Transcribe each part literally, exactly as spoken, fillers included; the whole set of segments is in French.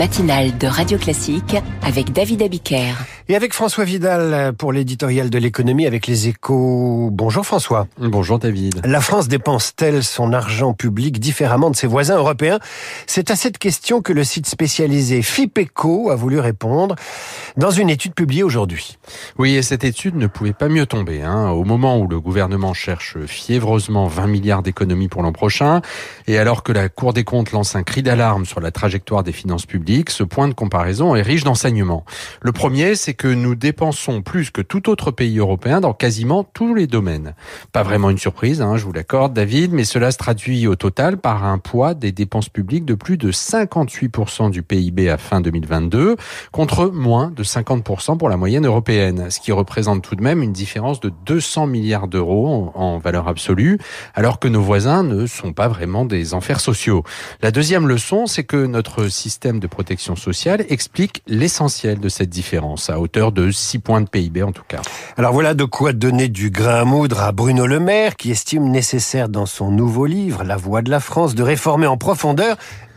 matinale de Radio Classique avec David Abiker. Et avec François Vidal pour l'éditorial de l'économie avec les Échos. Bonjour François. Bonjour David. La France dépense-t-elle son argent public différemment de ses voisins européens ? C'est à cette question que le site spécialisé FIPECO a voulu répondre dans une étude publiée aujourd'hui. Oui, et cette étude ne pouvait pas mieux tomber. Hein. Au moment où le gouvernement cherche fiévreusement vingt milliards d'économies pour l'an prochain, et alors que la Cour des comptes lance un cri d'alarme sur la trajectoire des finances publiques, ce point de comparaison est riche d'enseignements. Le premier, c'est que nous dépensons plus que tout autre pays européen dans quasiment tous les domaines. Pas vraiment une surprise, hein, je vous l'accorde David, mais cela se traduit au total par un poids des dépenses publiques de plus de cinquante-huit pour cent du P I B à fin deux mille vingt-deux, contre moins de cinquante pour cent pour la moyenne européenne, ce qui représente tout de même une différence de deux cents milliards d'euros en, en valeur absolue, alors que nos voisins ne sont pas vraiment des enfers sociaux. La deuxième leçon, c'est que notre système de protection sociale explique l'essentiel de cette différence, à hauteur de six points de P I B en tout cas. Alors voilà de quoi donner du grain à moudre à Bruno Le Maire, qui estime nécessaire dans son nouveau livre, La Voix de la France, de réformer en profondeur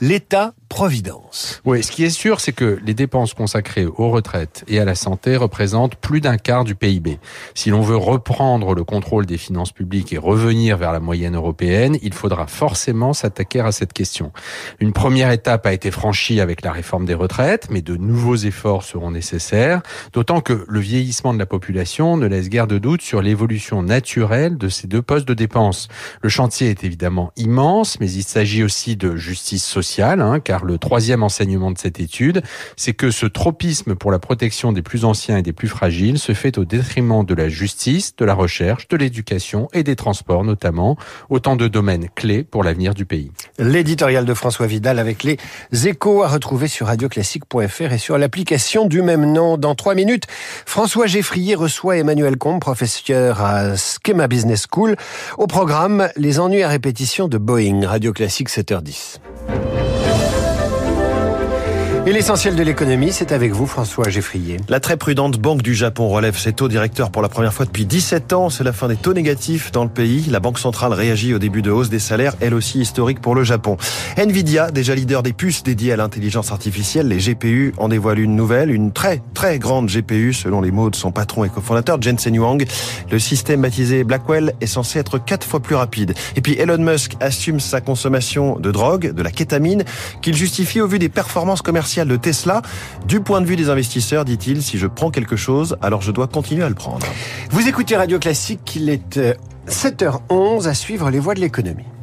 l'État-providence. Oui, ce qui est sûr, c'est que les dépenses consacrées aux retraites et à la santé représentent plus d'un quart du P I B. Si l'on veut reprendre le contrôle des finances publiques et revenir vers la moyenne européenne, il faudra forcément s'attaquer à cette question. Une première étape a été franchie avec la réforme des retraites, mais de nouveaux efforts seront nécessaires, d'autant que le vieillissement de la population ne laisse guère de doute sur l'évolution naturelle de ces deux postes de dépenses. Le chantier est évidemment immense, mais il s'agit aussi de justice sociale, hein, car le troisième enseignement de cette étude, c'est que ce tropisme pour la protection des plus anciens et des plus fragiles se fait au détriment de la justice, de la recherche, de l'éducation et des transports notamment, autant de domaines clés pour l'avenir du pays. L'éditorial de François Vidal avec les Échos à retrouver sur radioclassique point f r et sur l'application du même nom. Dans trois minutes, François Geffrier reçoit Emmanuel Combe, professeur à Schema Business School. Au programme, les ennuis à répétition de Boeing. Radio Classique, sept heures dix. Et l'essentiel de l'économie, c'est avec vous, François Geffrier. La très prudente Banque du Japon relève ses taux directeurs pour la première fois depuis dix-sept ans. C'est la fin des taux négatifs dans le pays. La Banque centrale réagit au début de hausse des salaires, elle aussi historique pour le Japon. Nvidia, déjà leader des puces dédiées à l'intelligence artificielle, les G P U, en dévoile une nouvelle, une très très grande G P U, selon les mots de son patron et cofondateur, Jensen Huang. Le système baptisé Blackwell est censé être quatre fois plus rapide. Et puis Elon Musk assume sa consommation de drogue, de la kétamine, qu'il justifie au vu des performances commerciales de Tesla. Du point de vue des investisseurs, dit-il, si je prends quelque chose, alors je dois continuer à le prendre. Vous écoutez Radio Classique, il est sept heures onze à suivre les voies de l'économie.